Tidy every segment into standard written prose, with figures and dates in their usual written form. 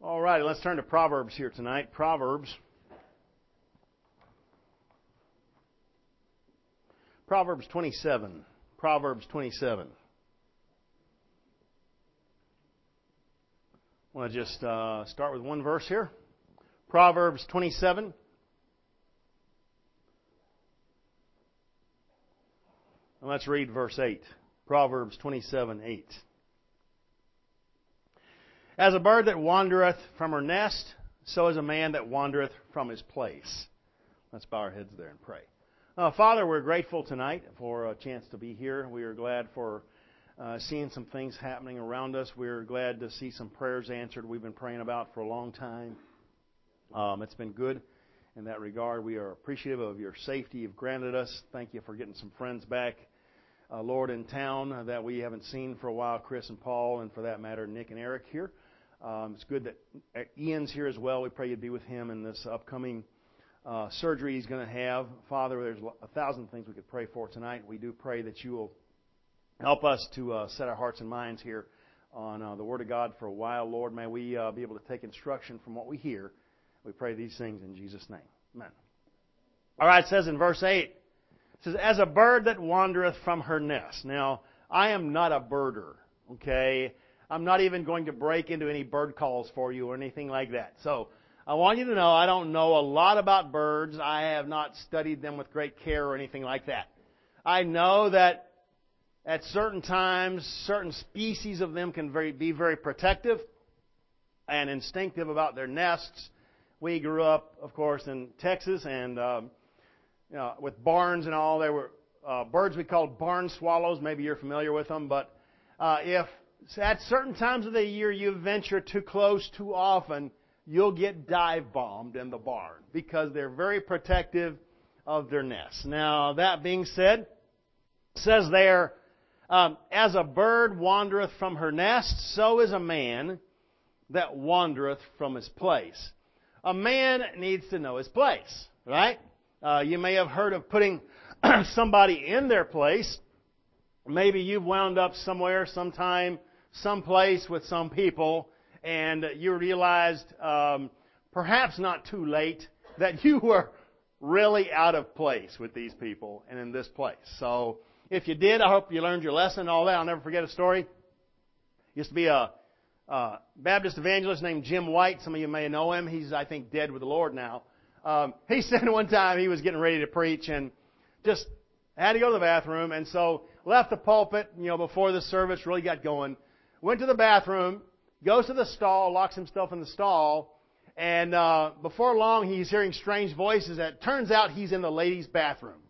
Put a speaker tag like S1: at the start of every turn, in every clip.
S1: All right, let's turn to Proverbs here tonight. Proverbs 27. Proverbs 27. I want to just start with one verse here. Proverbs 27. And let's read verse 8. Proverbs 27:8. As a bird that wandereth from her nest, so is a man that wandereth from his place. Let's bow our heads there and pray. Father, we're grateful tonight for a chance to be here. We are glad for seeing some things happening around us. We're glad to see some prayers answered we've been praying about for a long time. It's been good in that regard. We are appreciative of your safety you've granted us. Thank you for getting some friends back, Lord, in town that we haven't seen for a while, Chris and Paul, and for that matter, Nick and Eric here. It's good that Ian's here as well. We pray you'd be with him in this upcoming surgery he's going to have. Father, there's 1,000 things we could pray for tonight. We do pray that you will help us to set our hearts and minds here on the Word of God for a while. Lord, may we be able to take instruction from what we hear. We pray these things in Jesus' name. Amen. All right, it says in verse 8, it says, as a bird that wandereth from her nest. Now, I am not a birder, okay? I'm not even going to break into any bird calls for you or anything like that. So, I want you to know I don't know a lot about birds. I have not studied them with great care or anything like that. I know that at certain times, certain species of them can be very protective and instinctive about their nests. We grew up, of course, in Texas, and with barns and all, there were birds we called barn swallows. Maybe you're familiar with them, but if at certain times of the year you venture too close too often, you'll get dive bombed in the barn because they're very protective of their nests. Now, that being said, it says there, as a bird wandereth from her nest, so is a man that wandereth from his place. A man needs to know his place, right? You may have heard of putting somebody in their place. Maybe you've wound up somewhere, sometime, someplace with some people, and you realized, perhaps not too late, that you were really out of place with these people and in this place. So, if you did, I hope you learned your lesson, all that. I'll never forget a story. Used to be a Baptist evangelist named Jim White. Some of you may know him. He's, I think, dead with the Lord now. He said one time he was getting ready to preach and just had to go to the bathroom, and so left the pulpit, before the service really got going. Went to the bathroom, goes to the stall, locks himself in the stall, and before long he's hearing strange voices. It turns out he's in the ladies' bathroom.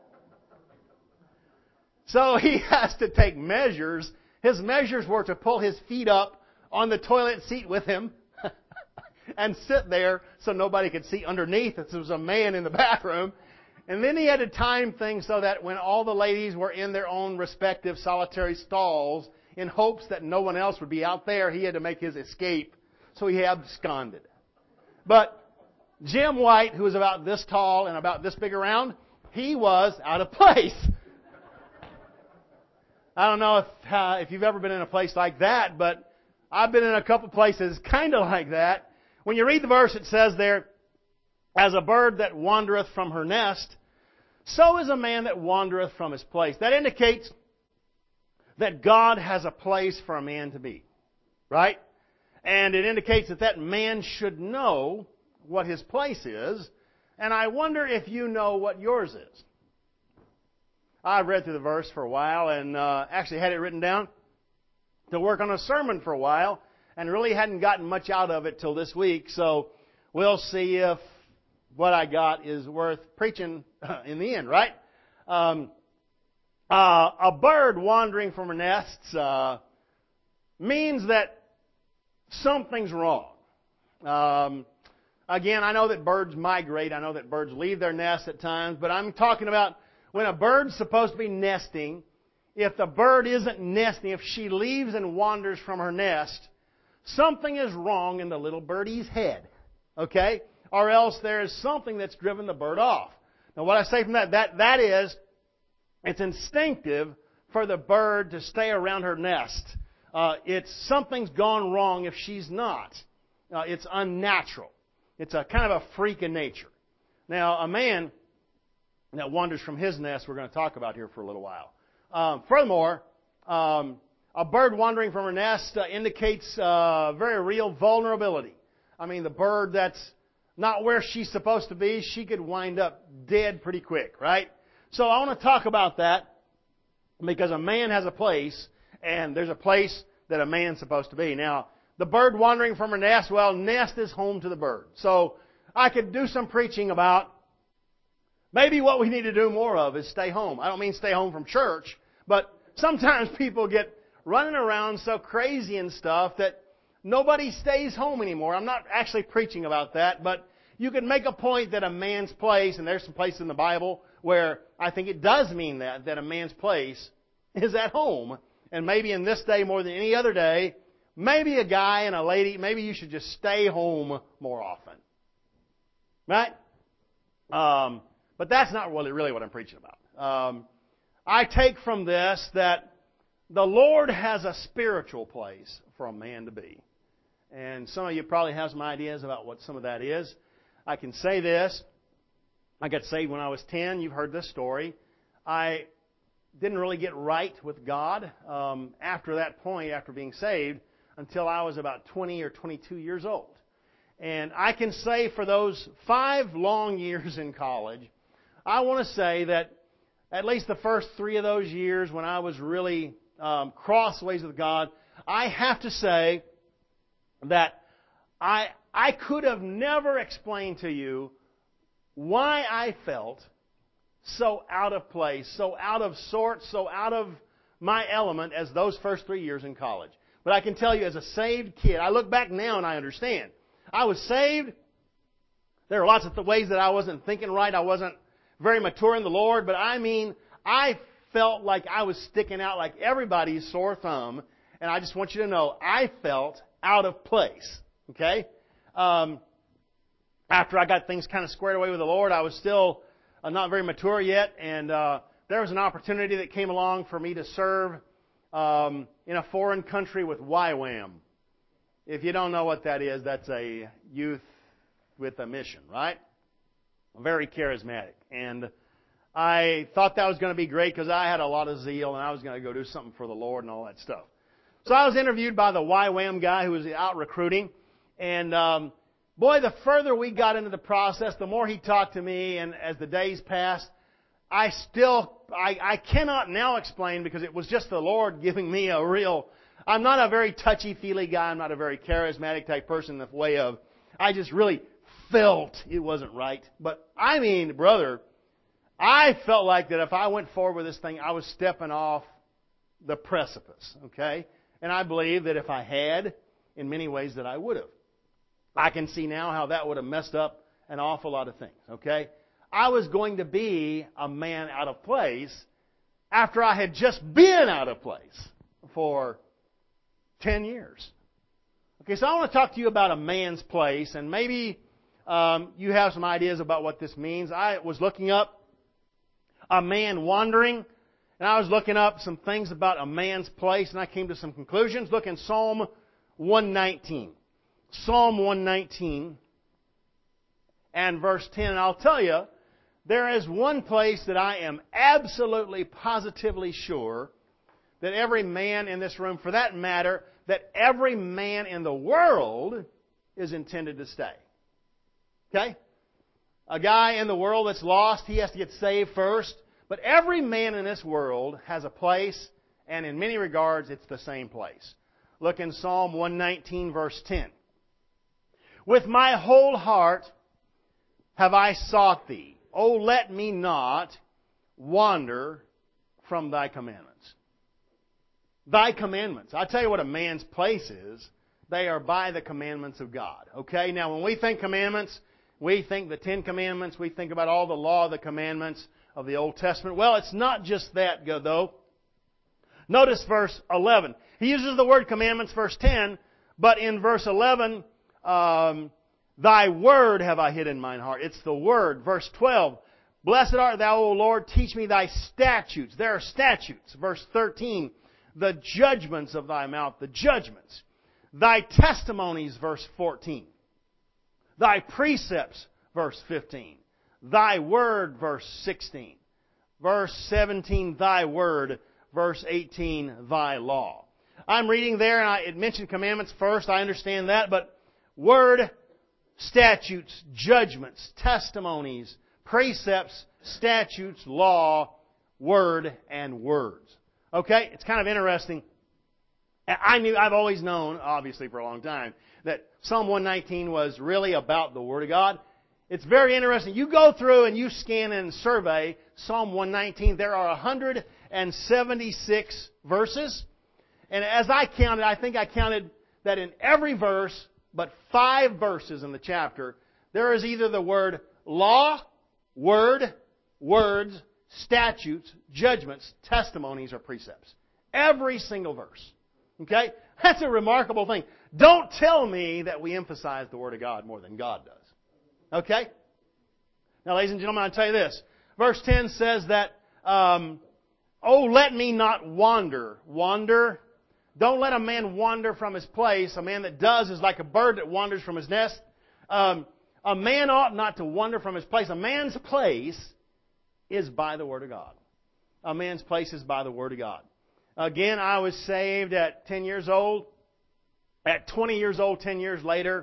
S1: So he has to take measures. His measures were to pull his feet up on the toilet seat with him and sit there so nobody could see underneath if there was a man in the bathroom. And then he had to time things so that when all the ladies were in their own respective solitary stalls, in hopes that no one else would be out there, he had to make his escape. So he absconded. But Jim White, who was about this tall and about this big around, he was out of place. I don't know if you've ever been in a place like that, but I've been in a couple places kind of like that. When you read the verse, it says there, as a bird that wandereth from her nest, so is a man that wandereth from his place. That indicates that God has a place for a man to be, right? And it indicates that that man should know what his place is, and I wonder if you know what yours is. I read through the verse for a while and actually had it written down to work on a sermon for a while and really hadn't gotten much out of it till this week. So we'll see if what I got is worth preaching in the end, right? A bird wandering from her nests means that something's wrong. Again, I know that birds migrate. I know that birds leave their nests at times. But I'm talking about when a bird's supposed to be nesting. If the bird isn't nesting, if she leaves and wanders from her nest, something is wrong in the little birdie's head. Okay? Or else there is something that's driven the bird off. Now what I say from that is, it's instinctive for the bird to stay around her nest. Something's gone wrong if she's not. it's unnatural. It's a kind of a freak of nature. Now, a man that wanders from his nest, we're going to talk about here for a little while. Furthermore, a bird wandering from her nest indicates very real vulnerability. I mean, the bird that's not where she's supposed to be, she could wind up dead pretty quick, right? So I want to talk about that because a man has a place, and there's a place that a man's supposed to be. Now, the bird wandering from her nest, well, nest is home to the bird. So I could do some preaching about maybe what we need to do more of is stay home. I don't mean stay home from church, but sometimes people get running around so crazy and stuff that nobody stays home anymore. I'm not actually preaching about that, but you could make a point that a man's place, and there's some places in the Bible where I think it does mean that a man's place is at home. And maybe in this day more than any other day, maybe a guy and a lady, maybe you should just stay home more often. Right? But that's not really what I'm preaching about. I take from this that the Lord has a spiritual place for a man to be. And some of you probably have some ideas about what some of that is. I can say this. I got saved when I was 10. You've heard this story. I didn't really get right with God after that point, after being saved, until I was about 20 or 22 years old. And I can say for those 5 long years in college, I want to say that at least the first 3 of those years when I was really crossways with God, I have to say that I could have never explained to you why I felt so out of place, so out of sorts, so out of my element as those first 3 years in college. But I can tell you as a saved kid, I look back now and I understand. I was saved. There were lots of ways that I wasn't thinking right. I wasn't very mature in the Lord. But I mean, I felt like I was sticking out like everybody's sore thumb. And I just want you to know, I felt out of place. Okay? After I got things kind of squared away with the Lord, I was still not very mature yet. And there was an opportunity that came along for me to serve in a foreign country with YWAM. If you don't know what that is, that's a youth with a mission, right? Very charismatic. And I thought that was going to be great because I had a lot of zeal and I was going to go do something for the Lord and all that stuff. So I was interviewed by the YWAM guy who was out recruiting. And boy, the further we got into the process, the more he talked to me. And as the days passed, I cannot now explain because it was just the Lord giving me a real... I'm not a very touchy-feely guy. I'm not a very charismatic type person in the way of... I just really felt it wasn't right. But I mean, brother, I felt like that if I went forward with this thing, I was stepping off the precipice. Okay? And I believe that if I had, in many ways that I would have. I can see now how that would have messed up an awful lot of things. Okay? I was going to be a man out of place after I had just been out of place for 10 years. Okay, so I want to talk to you about a man's place, and maybe you have some ideas about what this means. I was looking up a man wandering, and I was looking up some things about a man's place, and I came to some conclusions. Look in Psalm 119. Psalm 119 and verse 10. And I'll tell you, there is one place that I am absolutely, positively sure that every man in this room, for that matter, that every man in the world is intended to stay. Okay? A guy in the world that's lost, he has to get saved first. But every man in this world has a place, and in many regards, it's the same place. Look in Psalm 119, verse 10. With my whole heart have I sought Thee. O let me not wander from Thy commandments. Thy commandments. I tell you what a man's place is. They are by the commandments of God. Okay? Now, when we think commandments, we think the 10 Commandments. We think about all the law of the commandments of the Old Testament. Well, it's not just that, though. Notice verse 11. He uses the word commandments, verse 10, but in verse 11, Thy word have I hid in mine heart. It's the word. Verse 12, Blessed art Thou, O Lord, teach me Thy statutes. There are statutes. Verse 13, the judgments of Thy mouth, the judgments. Thy testimonies, verse 14. Thy precepts, verse 15. Thy word, verse 16. Verse 17, thy word. Verse 18, thy law. I'm reading there, and it mentioned commandments first. I understand that, but word, statutes, judgments, testimonies, precepts, statutes, law, word, and words. Okay? It's kind of interesting. I've always known, obviously for a long time, that Psalm 119 was really about the Word of God. It's very interesting. You go through and you scan and survey Psalm 119. There are 176 verses. And as I counted, I think I counted that in every verse, but 5 verses in the chapter, there is either the word law, word, words, statutes, judgments, testimonies, or precepts. Every single verse. Okay? That's a remarkable thing. Don't tell me that we emphasize the Word of God more than God does. Okay? Now, ladies and gentlemen, I'll tell you this. Verse 10 says that, oh, let me not wander. Wander. Don't let a man wander from his place. A man that does is like a bird that wanders from his nest. A man ought not to wander from his place. A man's place is by the Word of God. A man's place is by the Word of God. Again, I was saved at 10 years old. At 20 years old, 10 years later,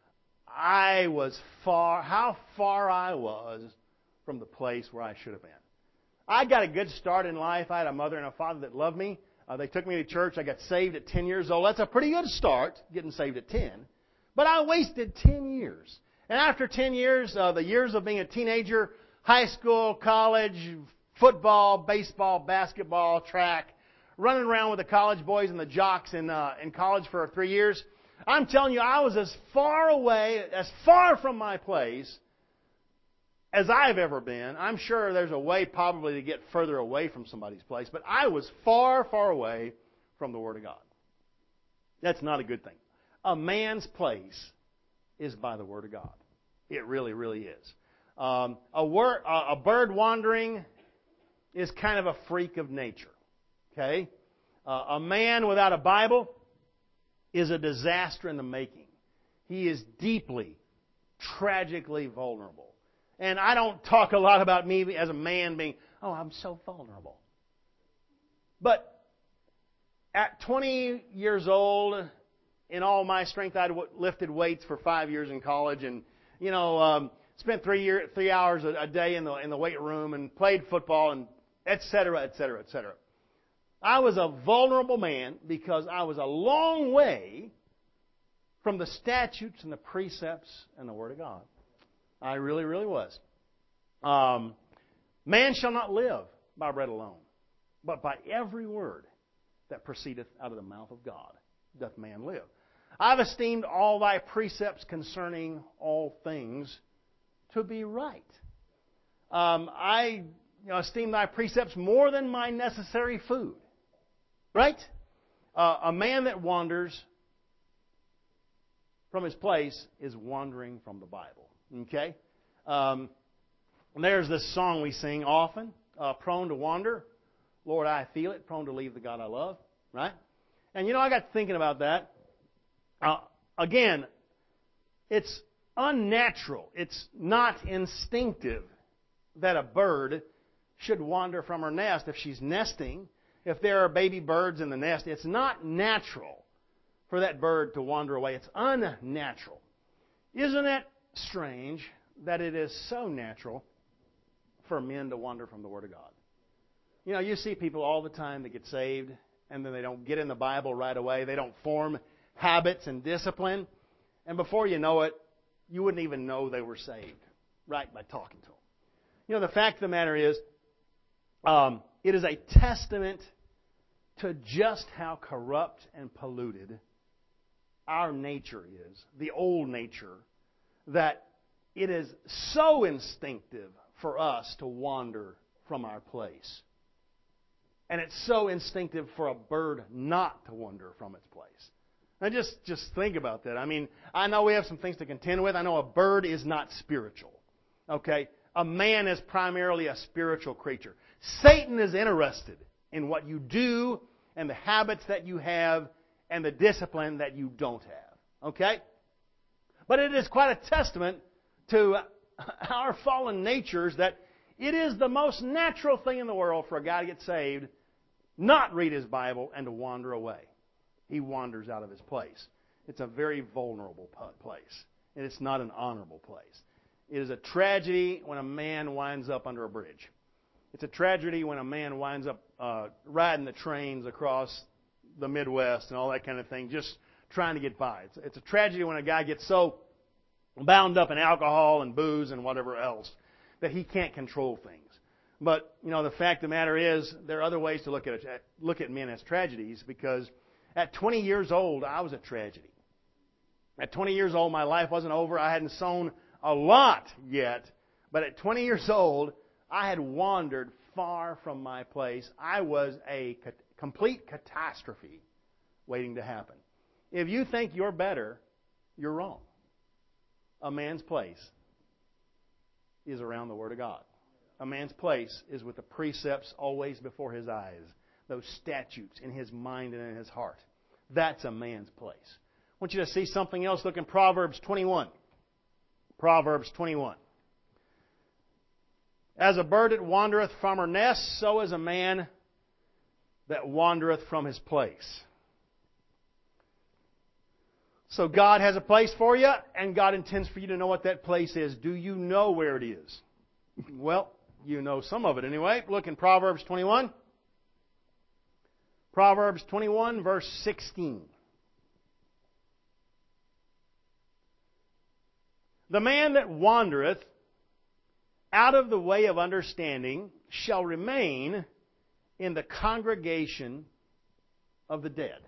S1: I was how far I was from the place where I should have been. I got a good start in life. I had a mother and a father that loved me. They took me to church. I got saved at 10 years old. That's a pretty good start, getting saved at 10. But I wasted 10 years. And after 10 years, the years of being a teenager, high school, college, football, baseball, basketball, track, running around with the college boys and the jocks in college for 3 years, I'm telling you, I was as far from my place as I've ever been. I'm sure there's a way probably to get further away from somebody's place, but I was far, far away from the Word of God. That's not a good thing. A man's place is by the Word of God. It really, really is. A bird wandering is kind of a freak of nature. Okay? A man without a Bible is a disaster in the making. He is deeply, tragically vulnerable. And I don't talk a lot about me as a man being, oh, I'm so vulnerable. But at 20 years old, in all my strength, I'd lifted weights for 5 years in college and, spent 3 hours a day in the weight room and played football and et cetera, et cetera, et cetera. I was a vulnerable man because I was a long way from the statutes and the precepts and the Word of God. I really, really was. Man shall not live by bread alone, but by every word that proceedeth out of the mouth of God doth man live. I've esteemed all thy precepts concerning all things to be right. I esteem thy precepts more than my necessary food. Right? A man that wanders from his place is wandering from the Bible. Okay? And there's this song we sing often, prone to wander. Lord, I feel it, prone to leave the God I love. Right? And I got thinking about that. Again, it's unnatural. It's not instinctive that a bird should wander from her nest if she's nesting. If there are baby birds in the nest, it's not natural for that bird to wander away. It's unnatural. Isn't it strange that it is so natural for men to wander from the Word of God? You see people all the time that get saved and then they don't get in the Bible right away. They don't form habits and discipline. And before you know it, you wouldn't even know they were saved, right, by talking to them. The fact of the matter is, it is a testament to just how corrupt and polluted our nature is, the old nature, that it is so instinctive for us to wander from our place. And it's so instinctive for a bird not to wander from its place. Now just think about that. I mean, I know we have some things to contend with. I know a bird is not spiritual. Okay? A man is primarily a spiritual creature. Satan is interested in what you do and the habits that you have and the discipline that you don't have. Okay? But it is quite a testament to our fallen natures that it is the most natural thing in the world for a guy to get saved, not read his Bible, and to wander away. He wanders out of his place. It's a very vulnerable place. And it's not an honorable place. It is a tragedy when a man winds up under a bridge. It's a tragedy when a man winds up riding the trains across the Midwest and all that kind of thing, just trying to get by. It's a tragedy when a guy gets so bound up in alcohol and booze and whatever else that he can't control things. But, the fact of the matter is, there are other ways to look at men as tragedies, because at 20 years old, I was a tragedy. At 20 years old, my life wasn't over. I hadn't sown a lot yet. But at 20 years old, I had wandered far from my place. I was a complete catastrophe waiting to happen. If you think you're better, you're wrong. A man's place is around the Word of God. A man's place is with the precepts always before his eyes, those statutes in his mind and in his heart. That's a man's place. I want you to see something else. Look in Proverbs 21. Proverbs 21. As a bird that wandereth from her nest, so is a man that wandereth from his place. So God has a place for you, and God intends for you to know what that place is. Do you know where it is? Well, you know some of it anyway. Look in Proverbs 21. Proverbs 21, verse 16. The man that wandereth out of the way of understanding shall remain in the congregation of the dead.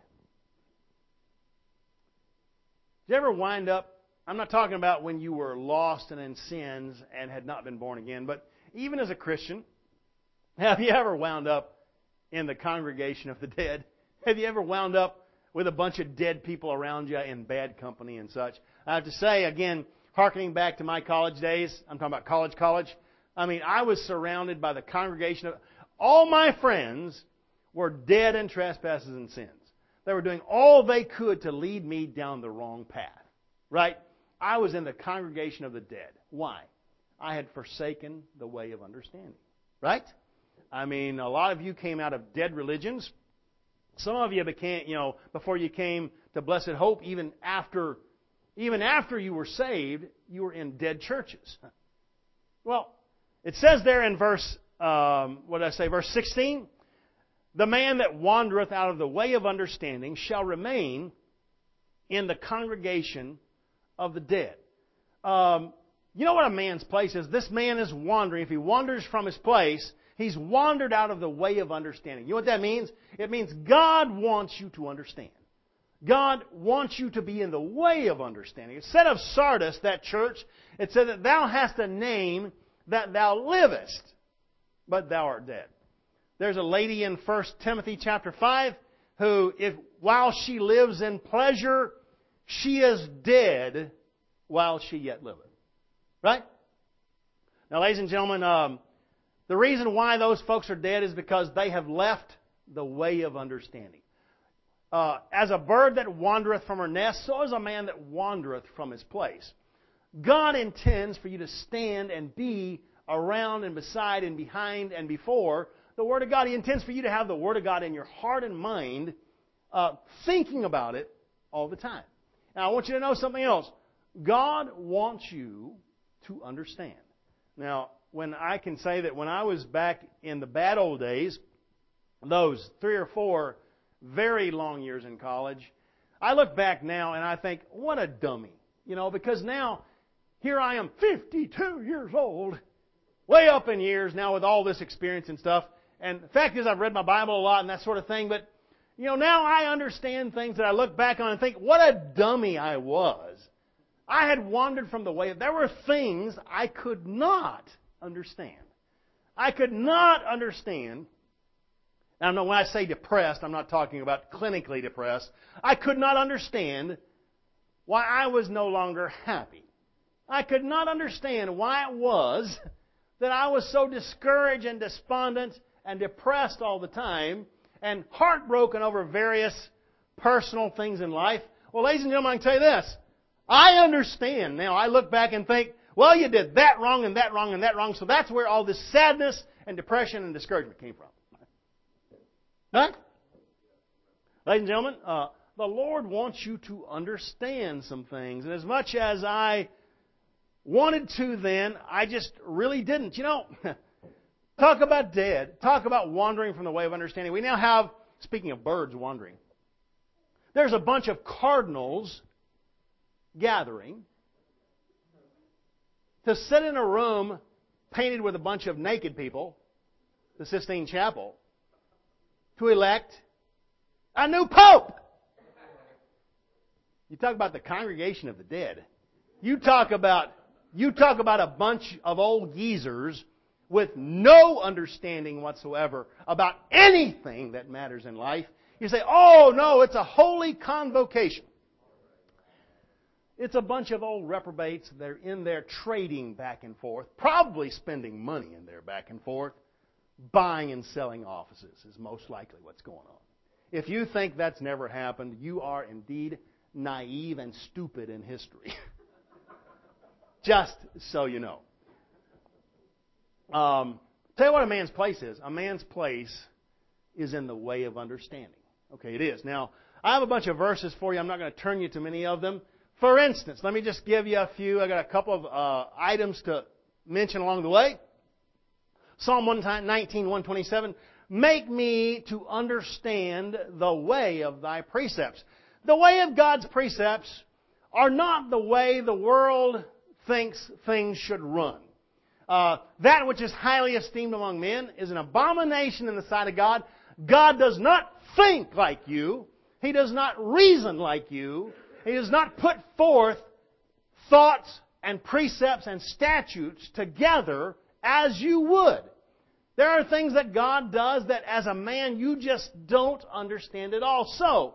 S1: Did you ever wind up, I'm not talking about when you were lost and in sins and had not been born again, but even as a Christian, have you ever wound up in the congregation of the dead? Have you ever wound up with a bunch of dead people around you in bad company and such? I have to say, again, hearkening back to my college days, I'm talking about college. I was surrounded by the congregation of all my friends were dead in trespasses and sins. They were doing all they could to lead me down the wrong path. Right? I was in the congregation of the dead. Why? I had forsaken the way of understanding. Right? A lot of you came out of dead religions. Some of you became, before you came to Blessed Hope, even after you were saved, you were in dead churches. Well, it says there in verse 16, the man that wandereth out of the way of understanding shall remain in the congregation of the dead. You know what a man's place is? This man is wandering. If he wanders from his place, he's wandered out of the way of understanding. You know what that means? It means God wants you to understand. God wants you to be in the way of understanding. It said of Sardis, that church, it said that thou hast a name that thou livest, but thou art dead. There's a lady in 1 Timothy chapter 5 who, while she lives in pleasure, she is dead while she yet liveth. Right? Now, ladies and gentlemen, the reason why those folks are dead is because they have left the way of understanding. As a bird that wandereth from her nest, so is a man that wandereth from his place. God intends for you to stand and be around and beside and behind and before the Word of God. He intends for you to have the Word of God in your heart and mind, thinking about it all the time. Now, I want you to know something else. God wants you to understand. Now, when I can say that when I was back in the bad old days, those 3 or 4 very long years in college, I look back now and I think, what a dummy. Because now, here I am, 52 years old, way up in years now with all this experience and stuff. And the fact is, I've read my Bible a lot and that sort of thing. But, now I understand things that I look back on and think, what a dummy I was. I had wandered from the way. There were things I could not understand. I could not understand. Now, when I say depressed, I'm not talking about clinically depressed. I could not understand why I was no longer happy. I could not understand why it was that I was so discouraged and despondent and depressed all the time and heartbroken over various personal things in life. Well, ladies and gentlemen, I can tell you this. I understand. Now, I look back and think, well, you did that wrong and that wrong and that wrong, so that's where all this sadness and depression and discouragement came from. Right? Ladies and gentlemen, the Lord wants you to understand some things. And as much as I wanted to then, I just really didn't. You know, talk about dead. Talk about wandering from the way of understanding. We now have, speaking of birds wandering, there's a bunch of cardinals gathering to sit in a room painted with a bunch of naked people, the Sistine Chapel, to elect a new pope. You talk about the congregation of the dead. You talk about a bunch of old geezers with no understanding whatsoever about anything that matters in life. You say, oh no, it's a holy convocation. It's a bunch of old reprobates. They're in there trading back and forth, probably spending money in there back and forth. Buying and selling offices is most likely what's going on. If you think that's never happened, you are indeed naive and stupid in history. Just so you know. Tell you what a man's place is. A man's place is in the way of understanding. Okay, it is. Now, I have a bunch of verses for you. I'm not going to turn you to many of them. For instance, let me just give you a few. I got a couple of items to mention along the way. Psalm 119, 127. Make me to understand the way of thy precepts. The way of God's precepts are not the way the world thinks things should run. That which is highly esteemed among men is an abomination in the sight of God. God does not think like you. He does not reason like you. He does not put forth thoughts and precepts and statutes together as you would. There are things that God does that as a man you just don't understand at all. So,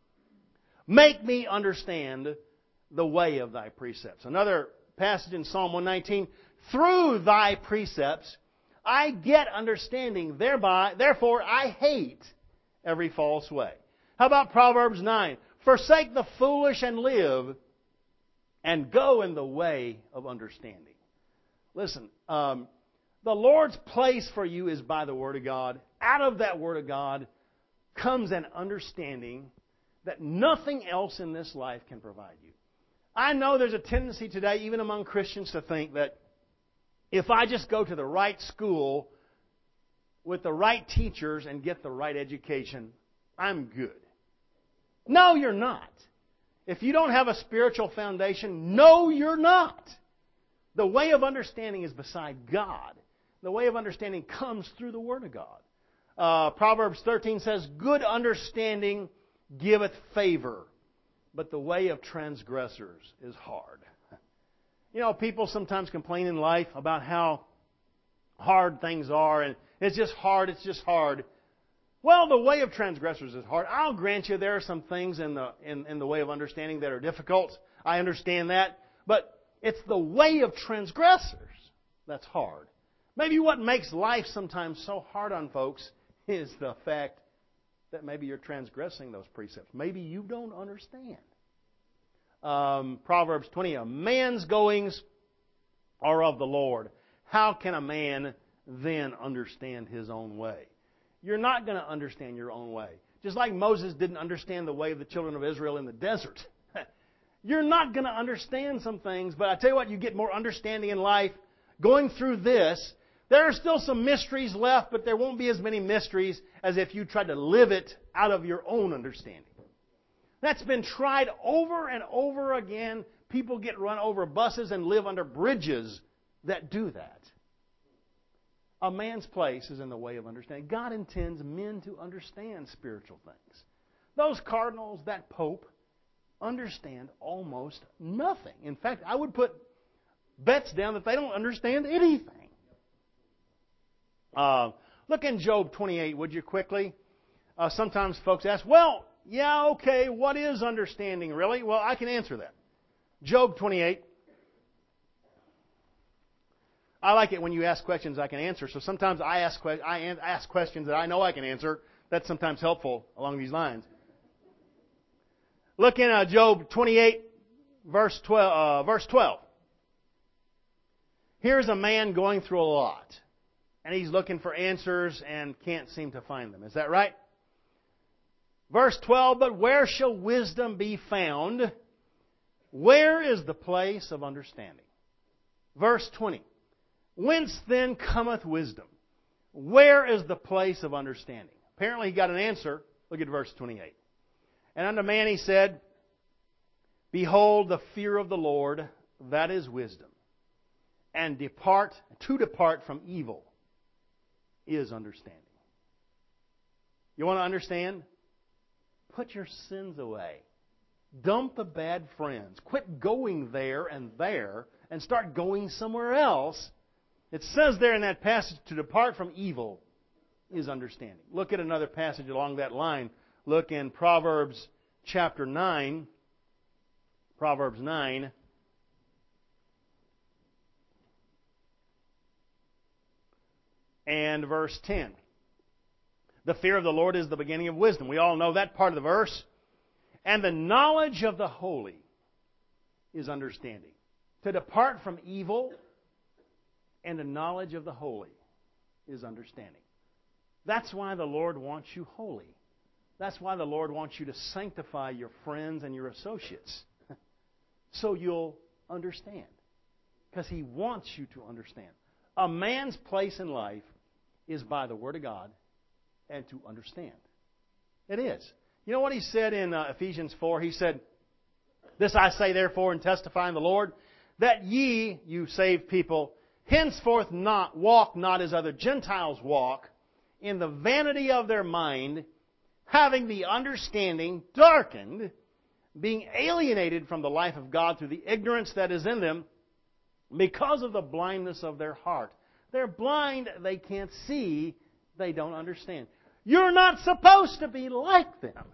S1: make me understand the way of thy precepts. Another passage in Psalm 119, through thy precepts I get understanding, therefore I hate every false way. How about Proverbs 9? Forsake the foolish and live, and go in the way of understanding. Listen, the Lord's place for you is by the Word of God. Out of that Word of God comes an understanding that nothing else in this life can provide you. I know there's a tendency today, even among Christians, to think that if I just go to the right school with the right teachers and get the right education, I'm good. No, you're not. If you don't have a spiritual foundation, no, you're not. The way of understanding is beside God. The way of understanding comes through the Word of God. Proverbs 13 says, good understanding giveth favor, but the way of transgressors is hard. You know, people sometimes complain in life about how hard things are, and it's just hard, it's just hard. Well, the way of transgressors is hard. I'll grant you there are some things in the way of understanding that are difficult. I understand that. But it's the way of transgressors that's hard. Maybe what makes life sometimes so hard on folks is the fact that maybe you're transgressing those precepts. Maybe you don't understand. Proverbs 20, a man's goings are of the Lord. How can a man then understand his own way? You're not going to understand your own way. Just like Moses didn't understand the way of the children of Israel in the desert. You're not going to understand some things, but I tell you what, you get more understanding in life going through this. There are still some mysteries left, but there won't be as many mysteries as if you tried to live it out of your own understanding. That's been tried over and over again. People get run over buses and live under bridges that do that. A man's place is in the way of understanding. God intends men to understand spiritual things. Those cardinals, that pope, understand almost nothing. In fact, I would put bets down that they don't understand anything. Look in Job 28, would you, quickly? Sometimes folks ask, well, yeah, okay, what is understanding really? Well, I can answer that. Job 28. I like it when you ask questions I can answer. So sometimes I ask questions that I know I can answer. That's sometimes helpful along these lines. Look in Job 28, verse 12. Here's a man going through a lot. And he's looking for answers and can't seem to find them. Is that right? Verse 12, but where shall wisdom be found? Where is the place of understanding? Verse 20, whence then cometh wisdom? Where is the place of understanding? Apparently he got an answer. Look at verse 28. And unto man he said, behold, the fear of the Lord, that is wisdom. And to depart from evil is understanding. You want to understand? Put your sins away. Dump the bad friends. Quit going there and start going somewhere else. It says there in that passage, to depart from evil is understanding. Look at another passage along that line. Look in Proverbs chapter 9. Proverbs 9. And verse 10. The fear of the Lord is the beginning of wisdom. We all know that part of the verse. And the knowledge of the holy is understanding. To depart from evil and the knowledge of the holy is understanding. That's why the Lord wants you holy. That's why the Lord wants you to sanctify your friends and your associates. So you'll understand. Because He wants you to understand. A man's place in life is by the Word of God and to understand. It is. You know what He said in Ephesians 4? He said, this I say therefore and testify in the Lord, that ye, you saved people, henceforth walk not as other Gentiles walk, in the vanity of their mind, having the understanding darkened, being alienated from the life of God through the ignorance that is in them, because of the blindness of their heart. They're blind, they can't see, they don't understand. You're not supposed to be like them.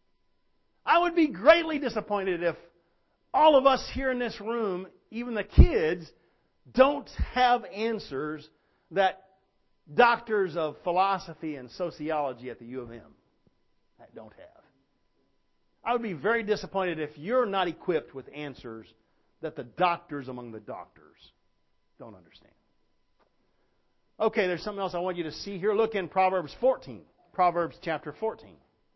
S1: I would be greatly disappointed if all of us here in this room, even the kids, don't have answers that doctors of philosophy and sociology at the U of M don't have. I would be very disappointed if you're not equipped with answers that the doctors among the doctors don't understand. Okay, there's something else I want you to see here. Look in Proverbs 14. Proverbs chapter 14.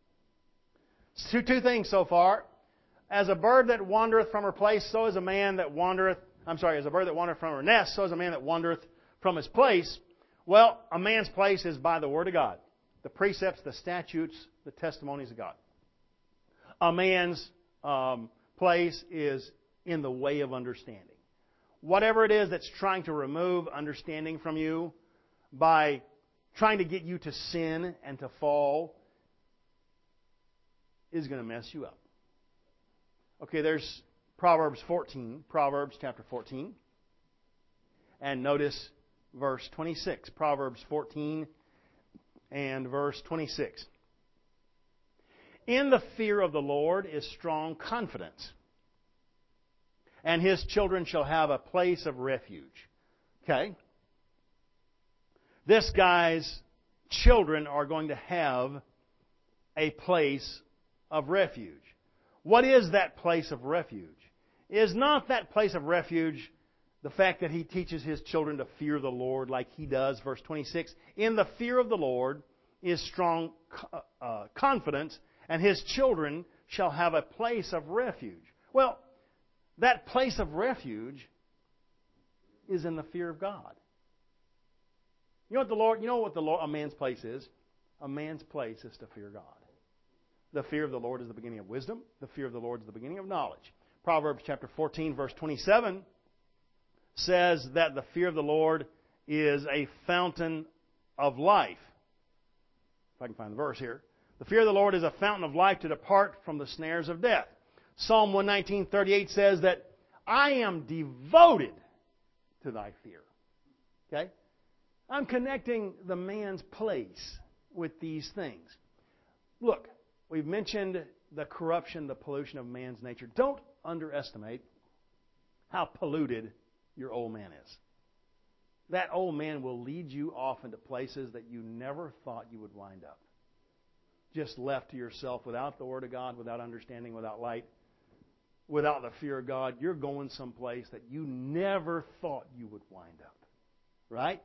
S1: Two things so far. As a bird that wandereth from her place, so is a man that wandereth... as a bird that wandereth from her nest, so is a man that wandereth from his place. Well, a man's place is by the Word of God. The precepts, the statutes, the testimonies of God. A man's place is in the way of understanding. Whatever it is that's trying to remove understanding from you by trying to get you to sin and to fall is going to mess you up. Okay, there's Proverbs 14, Proverbs chapter 14. And notice verse 26. Proverbs 14 and verse 26. In the fear of the Lord is strong confidence, and His children shall have a place of refuge. Okay? This guy's children are going to have a place of refuge. What is that place of refuge? Is not that place of refuge the fact that he teaches his children to fear the Lord like he does? Verse 26, in the fear of the Lord is strong confidence, and His children shall have a place of refuge. Well, that place of refuge is in the fear of God. You know what a man's place is? A man's place is to fear God. The fear of the Lord is the beginning of wisdom. The fear of the Lord is the beginning of knowledge. Proverbs chapter 14, verse 27 says that the fear of the Lord is a fountain of life. If I can find the verse here. The fear of the Lord is a fountain of life to depart from the snares of death. Psalm 119:38 says that I am devoted to thy fear. Okay? I'm connecting the man's place with these things. Look, we've mentioned the corruption, the pollution of man's nature. Don't underestimate how polluted your old man is. That old man will lead you off into places that you never thought you would wind up. just left to yourself without the Word of God, without understanding, without light, without the fear of God, you're going someplace that you never thought you would wind up. Right?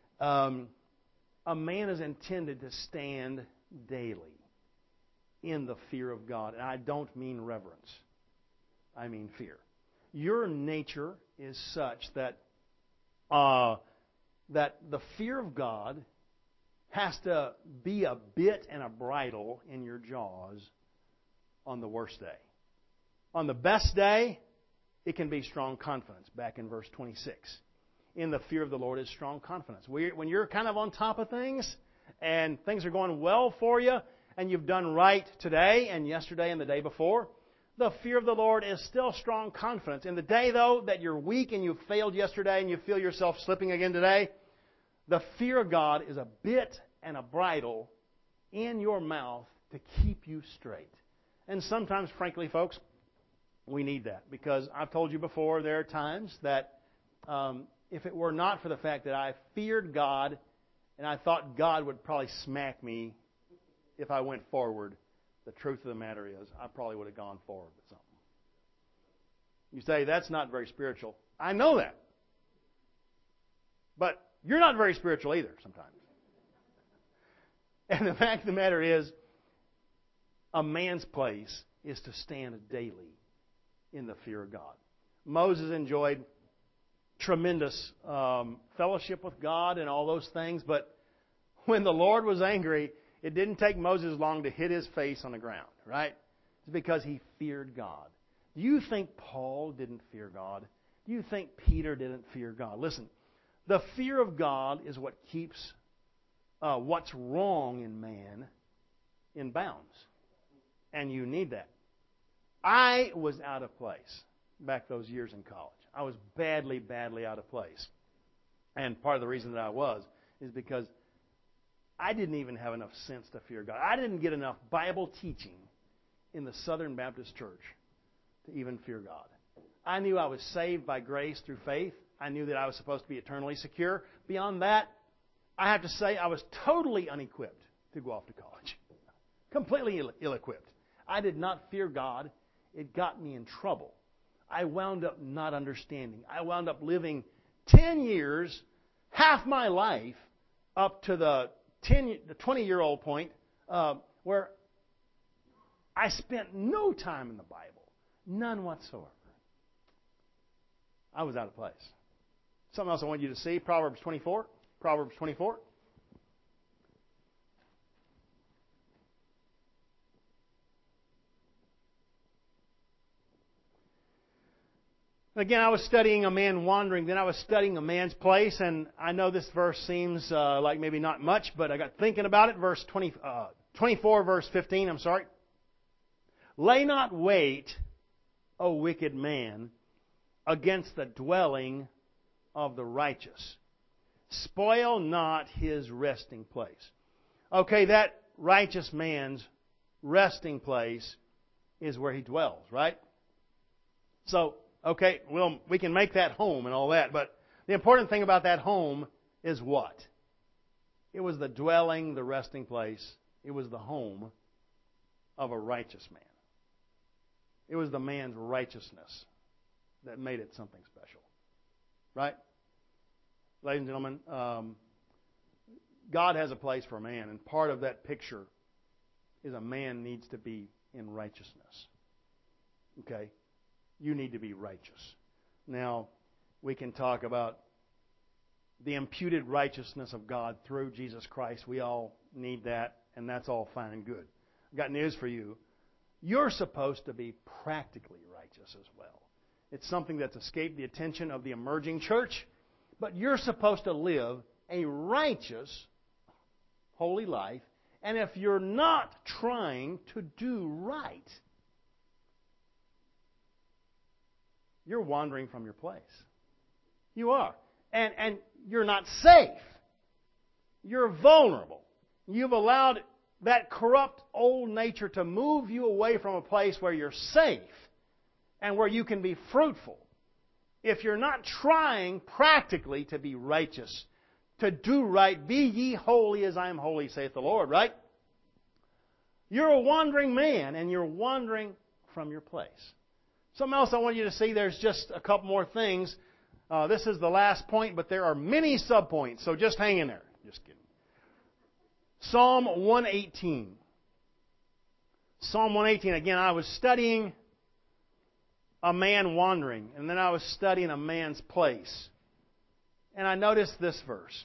S1: A man is intended to stand daily in the fear of God. And I don't mean reverence. I mean fear. Your nature is such that that the fear of God has to be a bit and a bridle in your jaws on the worst day. On the best day, it can be strong confidence, back in verse 26. In the fear of the Lord is strong confidence. When you're kind of on top of things, and things are going well for you, and you've done right today and yesterday and the day before, the fear of the Lord is still strong confidence. In the day, though, that you're weak and you failed yesterday and you feel yourself slipping again today, the fear of God is a bit and a bridle in your mouth to keep you straight. And sometimes, frankly, folks, we need that. Because I've told you before, there are times that if it were not for the fact that I feared God and I thought God would probably smack me if I went forward, the truth of the matter is I probably would have gone forward with something. You say, that's not very spiritual. I know that. But you're not very spiritual either sometimes. And the fact of the matter is, a man's place is to stand daily in the fear of God. Moses enjoyed tremendous fellowship with God and all those things, but when the Lord was angry, it didn't take Moses long to hit his face on the ground, right? It's because he feared God. Do you think Paul didn't fear God? Do you think Peter didn't fear God? Listen, the fear of God is what keeps what's wrong in man in bounds. And you need that. I was out of place back those years in college. I was badly, badly out of place. And part of the reason that I was is because I didn't even have enough sense to fear God. I didn't get enough Bible teaching in the Southern Baptist Church to even fear God. I knew I was saved by grace through faith. I knew that I was supposed to be eternally secure. Beyond that, I have to say I was totally unequipped to go off to college. Completely ill-equipped. I did not fear God. It got me in trouble. I wound up not understanding. I wound up living 10 years, half my life, up to the 20-year-old point, where I spent no time in the Bible. None whatsoever. I was out of place. Something else I want you to see, Proverbs 24. Proverbs 24. Again, I was studying a man wandering. Then I was studying a man's place. And I know this verse seems like maybe not much, but I got thinking about it. Verse 24, verse 15, I'm sorry. Lay not wait, O wicked man, against the dwelling of the righteous. Spoil not his resting place. Okay, that righteous man's resting place is where he dwells, right? So, okay, well, we can make that home and all that, but the important thing about that home is what? It was the dwelling, the resting place. It was the home of a righteous man. It was the man's righteousness that made it something special. Right? Ladies and gentlemen, God has a place for a man, and part of that picture is a man needs to be in righteousness. Okay? You need to be righteous. Now, we can talk about the imputed righteousness of God through Jesus Christ. We all need that, and that's all fine and good. I've got news for you. You're supposed to be practically righteous as well. It's something that's escaped the attention of the emerging church, but you're supposed to live a righteous, holy life, and if you're not trying to do right, you're wandering from your place. You are. And you're not safe. You're vulnerable. You've allowed that corrupt old nature to move you away from a place where you're safe and where you can be fruitful. If you're not trying practically to be righteous, to do right, be ye holy as I am holy, saith the Lord, right? You're a wandering man, and you're wandering from your place. Something else I want you to see, there's just a couple more things. This is the last point, but there are many subpoints, so just hang in there. Just kidding. Psalm 118. Psalm 118, again, I was studying a man wandering, and then I was studying a man's place. And I noticed this verse.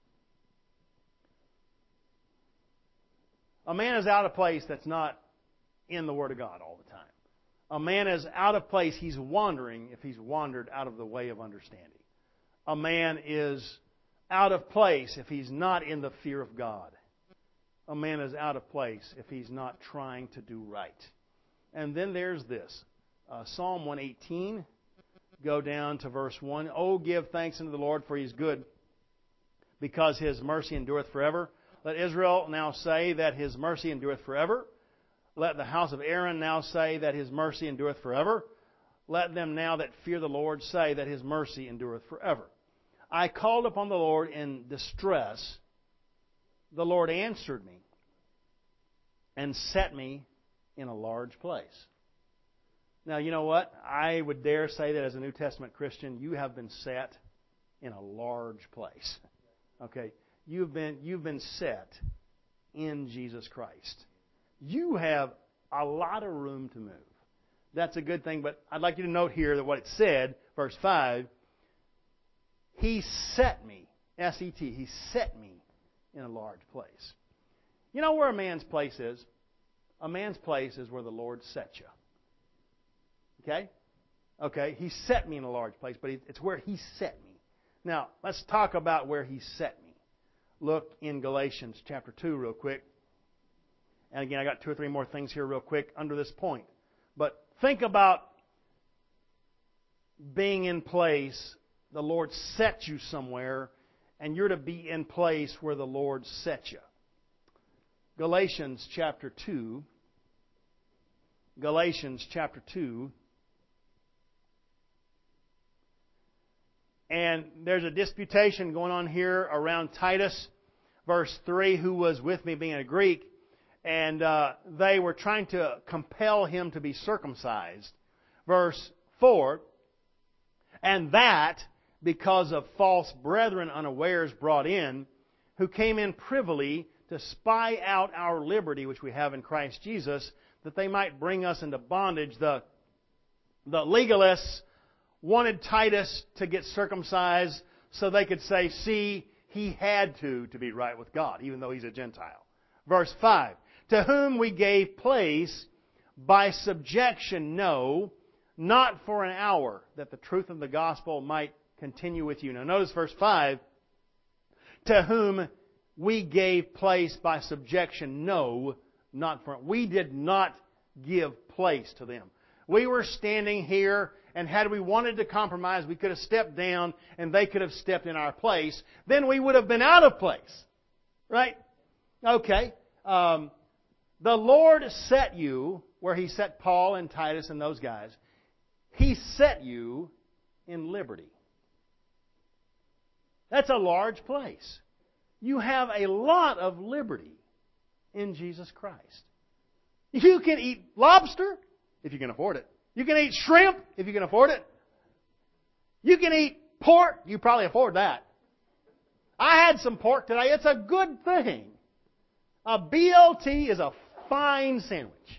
S1: A man is out of place that's not in the Word of God all the time. A man is out of place, he's wandering if he's wandered out of the way of understanding. A man is out of place if he's not in the fear of God. A man is out of place if he's not trying to do right. And then there's this. Psalm 118, go down to verse 1. Oh, give thanks unto the Lord, for He is good, because His mercy endureth forever. Let Israel now say that His mercy endureth forever. Let the house of Aaron now say that His mercy endureth forever. Let them now that fear the Lord say that His mercy endureth forever. I called upon the Lord in distress. The Lord answered me and set me in a large place. Now, you know what? I would dare say that as a New Testament Christian, you have been set in a large place. Okay? You've been set in Jesus Christ. You have a lot of room to move. That's a good thing, but I'd like you to note here that what it said, verse 5, He set me, S-E-T, He set me in a large place. You know where a man's place is? A man's place is where the Lord set you. Okay? Okay, He set me in a large place, but it's where He set me. Now, let's talk about where He set me. Look in Galatians chapter 2 real quick. And again, I got 2 or 3 more things here real quick under this point. But think about being in place. The Lord set you somewhere, and you're to be in place where the Lord set you. Galatians chapter 2. Galatians chapter 2. And there's a disputation going on here around Titus. Verse 3, who was with me, being a Greek. And they were trying to compel him to be circumcised. Verse 4, and that because of false brethren unawares brought in, who came in privily to spy out our liberty which we have in Christ Jesus, that they might bring us into bondage. The legalists wanted Titus to get circumcised so they could say, see, he had to be right with God, even though he's a Gentile. Verse 5, to whom we gave place by subjection, no, not for an hour, that the truth of the gospel might continue with you. Now notice verse 5, to whom we gave place by subjection, no, not for... We did not give place to them. We were standing here, and had we wanted to compromise, we could have stepped down, and they could have stepped in our place. Then we would have been out of place. Right? Okay. The Lord set you where He set Paul and Titus and those guys. He set you in liberty. That's a large place. You have a lot of liberty in Jesus Christ. You can eat lobster if you can afford it. You can eat shrimp if you can afford it. You can eat pork. You probably afford that. I had some pork today. It's a good thing. A BLT is a fine sandwich.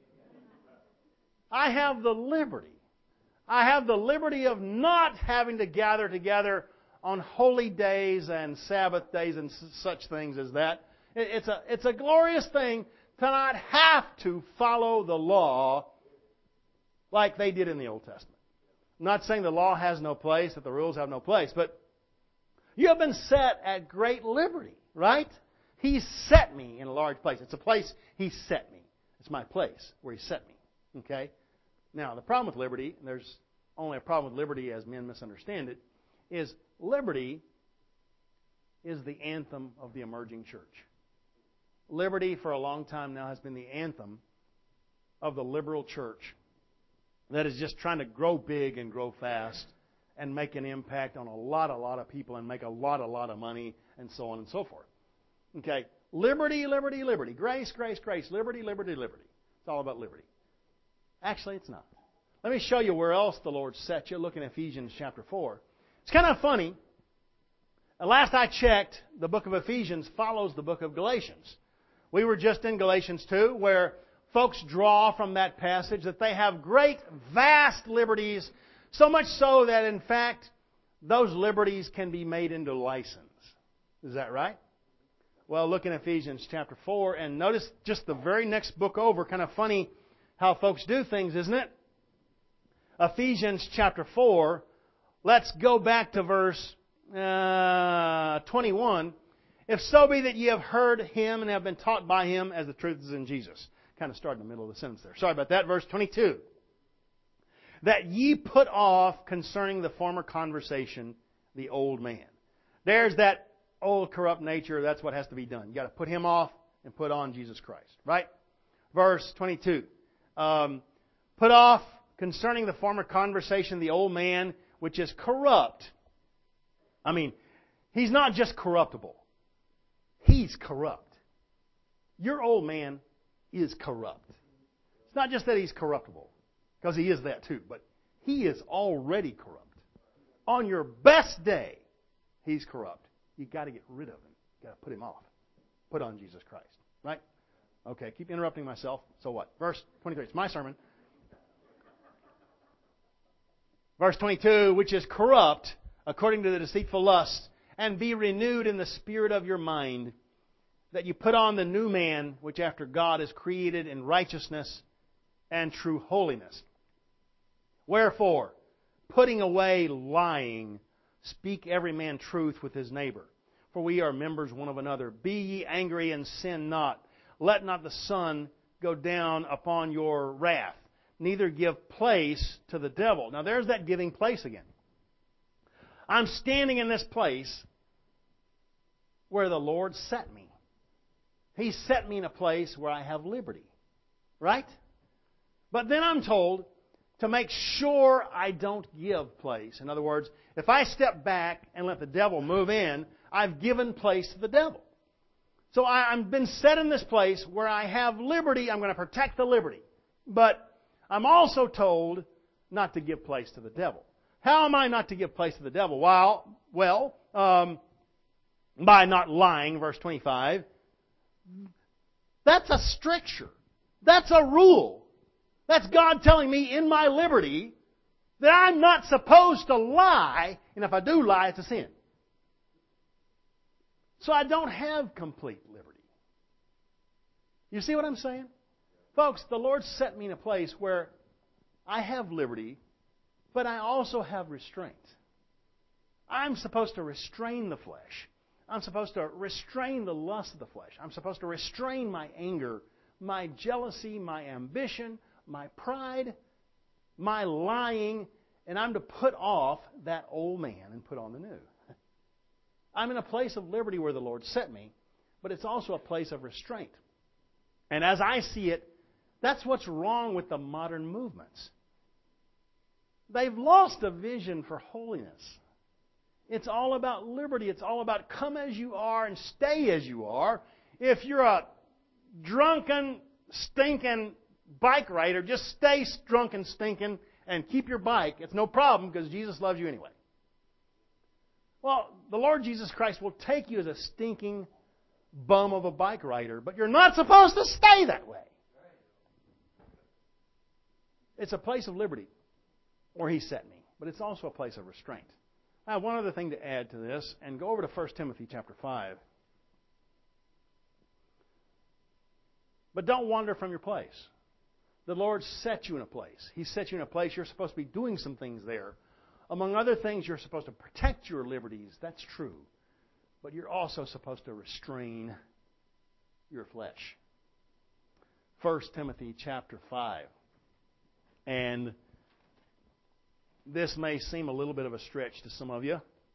S1: I have the liberty. I have the liberty of not having to gather together on holy days and Sabbath days and such things as that. It's a glorious thing to not have to follow the law like they did in the Old Testament. I'm not saying the law has no place, that the rules have no place, but you have been set at great liberty, right? He set me in a large place. It's a place He set me. It's my place where He set me. Okay? Now, the problem with liberty, and there's only a problem with liberty as men misunderstand it, is liberty is the anthem of the emerging church. Liberty, for a long time now, has been the anthem of the liberal church that is just trying to grow big and grow fast and make an impact on a lot of people and make a lot of money and so on and so forth. Okay, Liberty, liberty, liberty. Grace, grace, grace. Liberty, liberty, liberty. It's all about liberty. Actually, it's not. Let me show you where else the Lord set you. Look in Ephesians chapter 4. It's kind of funny. Last I checked, the book of Ephesians follows the book of Galatians. We were just in Galatians 2, where folks draw from that passage that they have great, vast liberties, so much so that, in fact, those liberties can be made into license. Is that right? Well, look in Ephesians chapter 4, and notice just the very next book over. Kind of funny how folks do things, isn't it? Ephesians chapter 4, let's go back to verse 21. If so be that ye have heard Him and have been taught by Him as the truth is in Jesus. Kind of start in the middle of the sentence there. Sorry about that. Verse 22. That ye put off concerning the former conversation the old man. There's that old corrupt nature. That's what has to be done. You've got to put him off and put on Jesus Christ. Right? Verse 22. Put off concerning the former conversation the old man which is corrupt. I mean, he's not just corruptible. He's corrupt. Your old man is corrupt. It's not just that he's corruptible, because he is that too, but he is already corrupt. On your best day, he's corrupt. You've got to get rid of him. You've got to put him off. Put on Jesus Christ. Right? Okay, keep interrupting myself. So what? Verse 23. It's my sermon. Verse 22, which is corrupt according to the deceitful lust, and be renewed in the spirit of your mind, that you put on the new man, which after God is created in righteousness and true holiness. Wherefore, putting away lying, speak every man truth with his neighbor. For we are members one of another. Be ye angry and sin not. Let not the sun go down upon your wrath. Neither give place to the devil. Now there's that giving place again. I'm standing in this place where the Lord set me. He set me in a place where I have liberty. Right? But then I'm told to make sure I don't give place. In other words, if I step back and let the devil move in, I've given place to the devil. So I've been set in this place where I have liberty. I'm going to protect the liberty. But I'm also told not to give place to the devil. How am I not to give place to the devil? Well, by not lying, verse 25. That's a stricture. That's a rule. That's God telling me in my liberty that I'm not supposed to lie, and if I do lie, it's a sin. So I don't have complete liberty. You see what I'm saying? Folks, the Lord set me in a place where I have liberty, but I also have restraint. I'm supposed to restrain the flesh. I'm supposed to restrain the lust of the flesh. I'm supposed to restrain my anger, my jealousy, my ambition, my pride, my lying, and I'm to put off that old man and put on the new. I'm in a place of liberty where the Lord set me, but it's also a place of restraint. And as I see it, that's what's wrong with the modern movements. They've lost a vision for holiness. It's all about liberty. It's all about come as you are and stay as you are. If you're a drunken, stinking bike rider, just stay drunk and stinking and keep your bike. It's no problem because Jesus loves you anyway. Well, the Lord Jesus Christ will take you as a stinking bum of a bike rider, but you're not supposed to stay that way. It's a place of liberty where He set me, but it's also a place of restraint. I have one other thing to add to this, and go over to 1 Timothy chapter 5. But don't wander from your place. The Lord set you in a place. He set you in a place you're supposed to be doing some things there. Among other things, you're supposed to protect your liberties. That's true. But you're also supposed to restrain your flesh. 1 Timothy chapter 5. And this may seem a little bit of a stretch to some of you.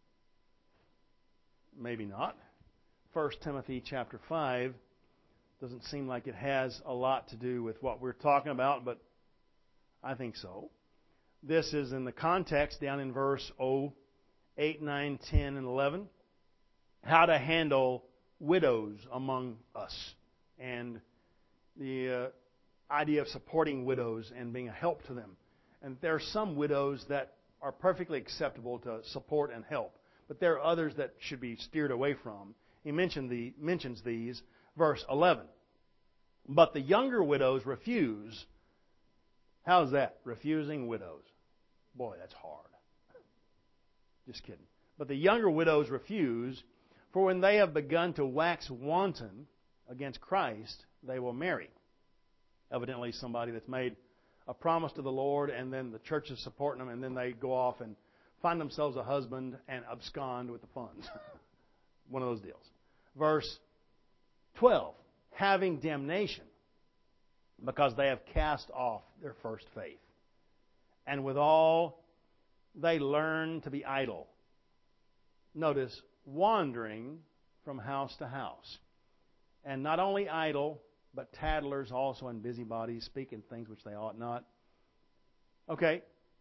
S1: Maybe not. 1 Timothy chapter 5 doesn't seem like it has a lot to do with what we're talking about, but I think so. This is in the context down in verse 8, 9, 10, and 11. How to handle widows among us and the idea of supporting widows and being a help to them. And there are some widows that are perfectly acceptable to support and help, but there are others that should be steered away from. He mentions these, verse 11. But the younger widows refuse. How's that? Refusing widows. Boy, that's hard. Just kidding. But the younger widows refuse, for when they have begun to wax wanton against Christ, they will marry. Evidently somebody that's made a promise to the Lord, and then the church is supporting them, and then they go off and find themselves a husband and abscond with the funds. One of those deals. Verse 12. Having damnation, because they have cast off their first faith. And withal, they learn to be idle. Notice, wandering from house to house. And not only idle, but tattlers also and busybodies, speaking things which they ought not. Okay.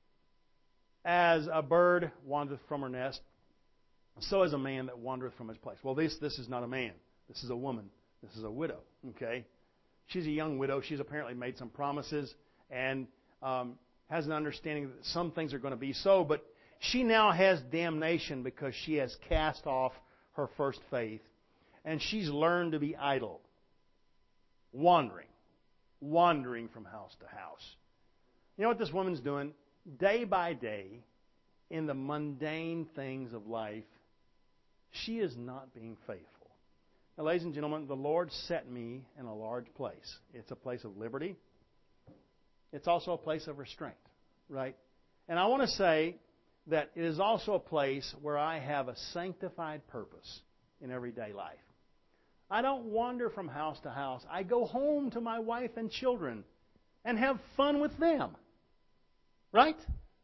S1: As a bird wandereth from her nest, so is a man that wandereth from his place. Well, this is not a man. This is a woman. This is a widow. Okay. She's a young widow. She's apparently made some promises and has an understanding that some things are going to be so, but she now has damnation because she has cast off her first faith, and she's learned to be idle, wandering from house to house. You know what this woman's doing? Day by day, in the mundane things of life, she is not being faithful. Now, ladies and gentlemen, the Lord set me in a large place. It's a place of liberty. It's also a place of restraint, right? And I want to say that it is also a place where I have a sanctified purpose in everyday life. I don't wander from house to house. I go home to my wife and children and have fun with them. Right?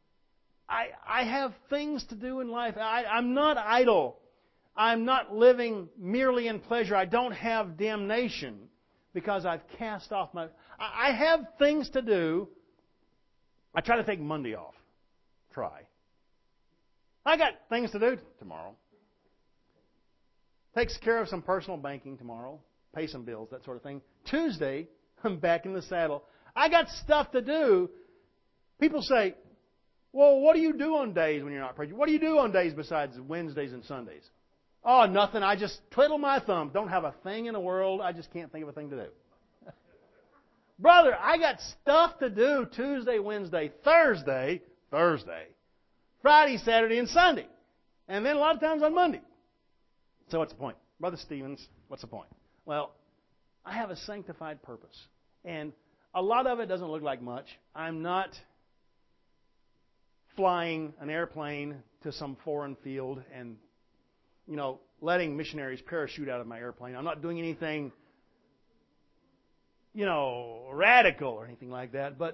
S1: I have things to do in life. I'm not idle. I'm not living merely in pleasure. I don't have damnation because I've cast off my... I have things to do. I try to take Monday off. Try. I got things to do tomorrow. Takes care of some personal banking tomorrow. Pay some bills, that sort of thing. Tuesday, I'm back in the saddle. I got stuff to do. People say, well, what do you do on days when you're not preaching? What do you do on days besides Wednesdays and Sundays? Oh, nothing. I just twiddle my thumb. Don't have a thing in the world. I just can't think of a thing to do. Brother, I got stuff to do Tuesday, Wednesday, Thursday, Friday, Saturday, and Sunday. And then a lot of times on Monday. So what's the point? Brother Stevens, what's the point? Well, I have a sanctified purpose. And a lot of it doesn't look like much. I'm not flying an airplane to some foreign field and, letting missionaries parachute out of my airplane. I'm not doing anything, radical or anything like that. But,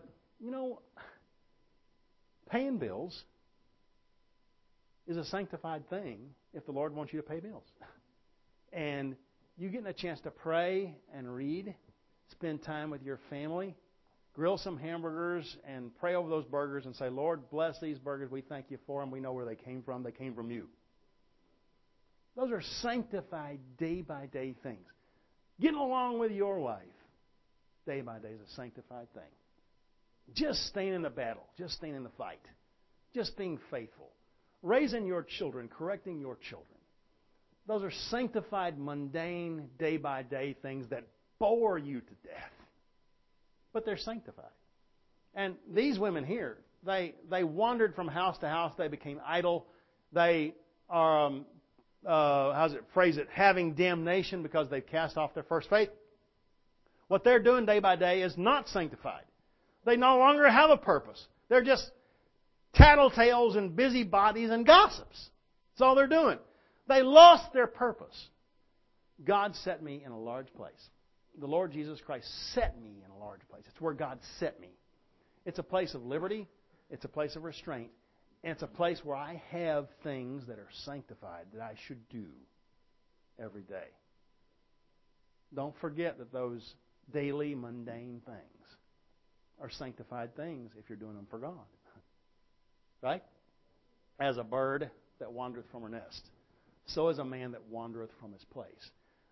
S1: paying bills is a sanctified thing if the Lord wants you to pay bills. And you getting a chance to pray and read, spend time with your family, grill some hamburgers and pray over those burgers and say, Lord, bless these burgers. We thank you for them. We know where they came from. They came from you. Those are sanctified day-by-day things. Getting along with your wife day by day is a sanctified thing. Just staying in the battle. Just staying in the fight. Just being faithful. Raising your children. Correcting your children. Those are sanctified, mundane, day-by-day things that bore you to death. But they're sanctified. And these women here, they wandered from house to house. They became idle. They are, having damnation because they've cast off their first faith. What they're doing day by day is not sanctified. They no longer have a purpose. They're just tattletales and busybodies and gossips. That's all they're doing. They lost their purpose. God set me in a large place. The Lord Jesus Christ set me in a large place. It's where God set me. It's a place of liberty. It's a place of restraint. And it's a place where I have things that are sanctified that I should do every day. Don't forget that those daily mundane things are sanctified things if you're doing them for God. Right? As a bird that wandereth from her nest, so is a man that wandereth from his place.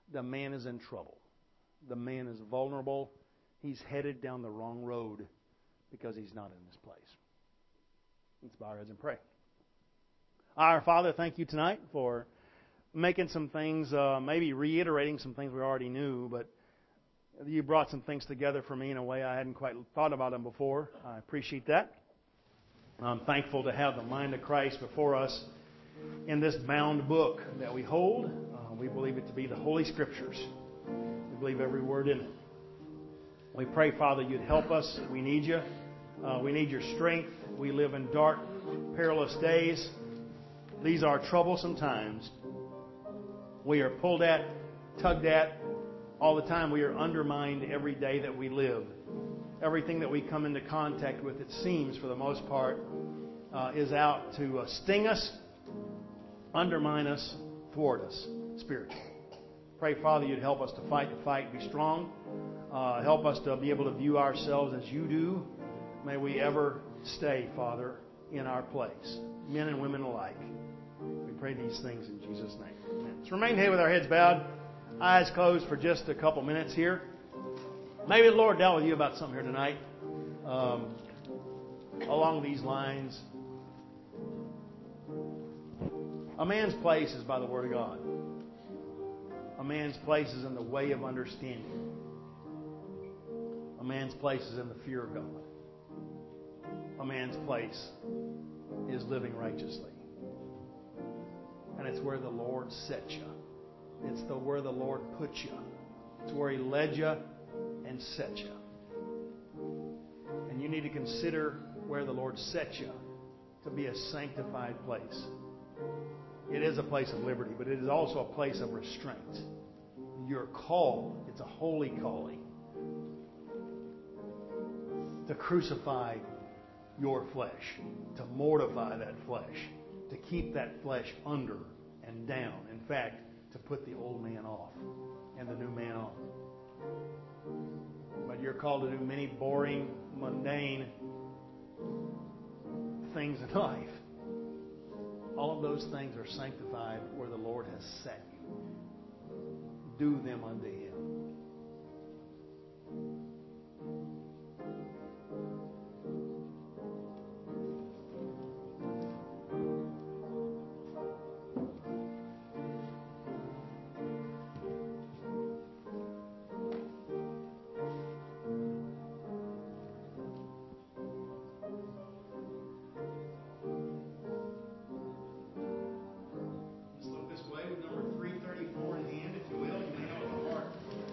S1: the man is in trouble. The man is vulnerable. He's headed down the wrong road because he's not in this place. Let's bow our heads and pray. Our Father, thank you tonight for making some things, maybe reiterating some things we already knew, but you brought some things together for me in a way I hadn't quite thought about them before. I appreciate that. I'm thankful to have the mind of Christ before us in this bound book that we hold. We believe it to be the Holy Scriptures. We believe every word in it. We pray, Father, you'd help us. We need you. We need your strength. We live in dark, perilous days. These are troublesome times. We are pulled at, tugged at all the time. We are undermined every day that we live. Everything that we come into contact with, it seems, for the most part, is out to sting us, undermine us, thwart us spiritually. Pray, Father, you'd help us to fight the fight, be strong. Help us to be able to view ourselves as you do. May we ever stay, Father, in our place, men and women alike. We pray these things in Jesus' name. Amen. Let's remain here with our heads bowed, eyes closed for just a couple minutes here. Maybe the Lord dealt with you about something here tonight. Along these lines, a man's place is by the Word of God. A man's place is in the way of understanding. A man's place is in the fear of God. A man's place is living righteously. And it's where the Lord set you. It's where the Lord put you. It's where He led you and set you. And you need to consider where the Lord set you to be a sanctified place. It is a place of liberty, but it is also a place of restraint. You're called. It's a holy calling to crucify your flesh, to mortify that flesh, to keep that flesh under and down. In fact, to put the old man off and the new man on. But you're called to do many boring, mundane things in life. All of those things are sanctified where the Lord has set you. Do them unto Him. Let's look this way with number 334 in hand, if you will. You may know it by heart.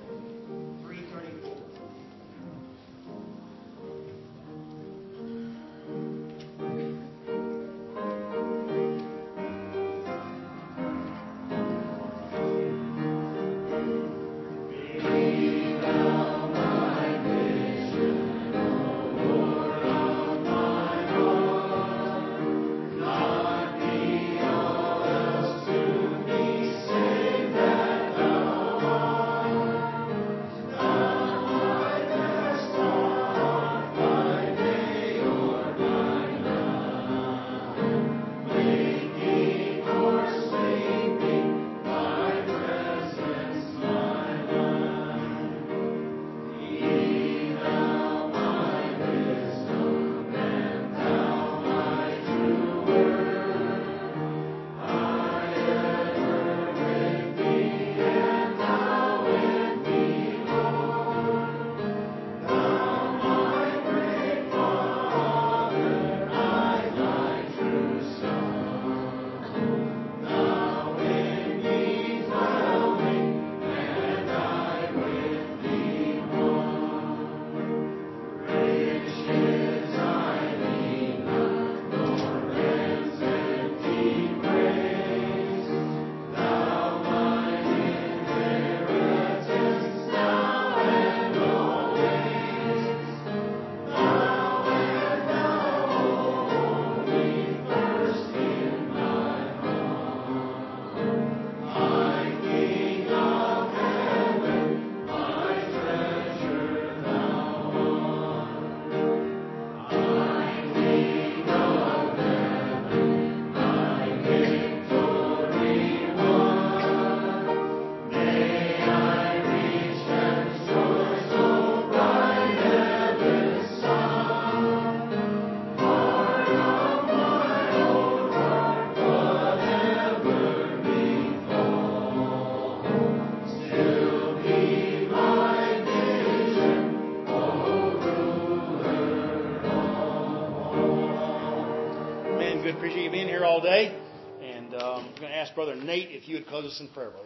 S1: good. Appreciate you being here all day. And I'm going to ask Brother Nate if you would close us in prayer, brother.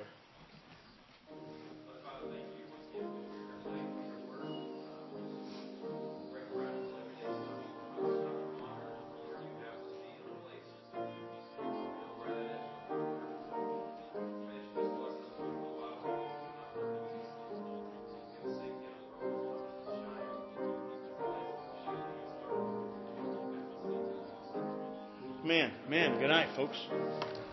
S1: Amen. Amen. Good night, folks.